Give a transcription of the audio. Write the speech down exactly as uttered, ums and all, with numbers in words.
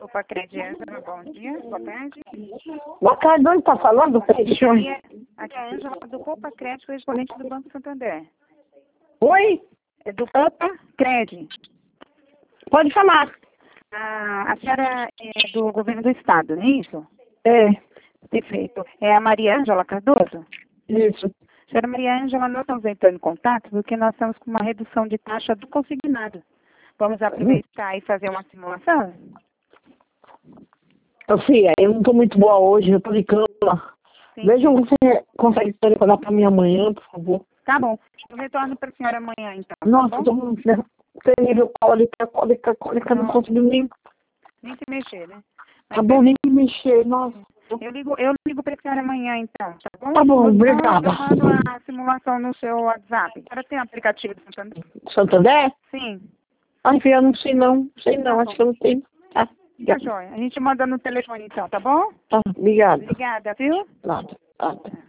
Copacred, Ângela, bom dia, boa tarde. Boa tarde, onde está falando? Aqui é, aqui é a Ângela do Copacred, correspondente do Banco Santander. Oi? É do Copacred. Pode falar. A, a senhora é do governo do estado, não é isso? É, Perfeito. É a Maria Ângela Cardoso? isso. Senhora Maria Ângela, nós estamos entrando em contato porque nós estamos com uma redução de taxa do consignado. Vamos aproveitar e fazer uma simulação? Sofia, eu não estou muito boa hoje, eu estou de cama. Sim. Vejam se você consegue telefonar para mim amanhã, por favor. Tá bom. Eu retorno para a senhora amanhã, então. Nossa, Tá estou bom? com nível cólica, cólica, cólica, não consigo nem... Nem se mexer, né? Mas Tá bom, nem me mexer, nossa. Eu ligo, eu ligo para a senhora amanhã, então, tá bom? Tá bom, Eu mando- obrigada. Eu mando a simulação no seu WhatsApp. A senhora tem aplicativo do Santander? Santander? Sim. Ai, filha, eu não sei não, sei não, Tá acho que eu não tenho. Tá, Tá obrigada. joia. A gente manda no telefone, então, tá bom? Tá, obrigada. Obrigada, viu? Nada, nada.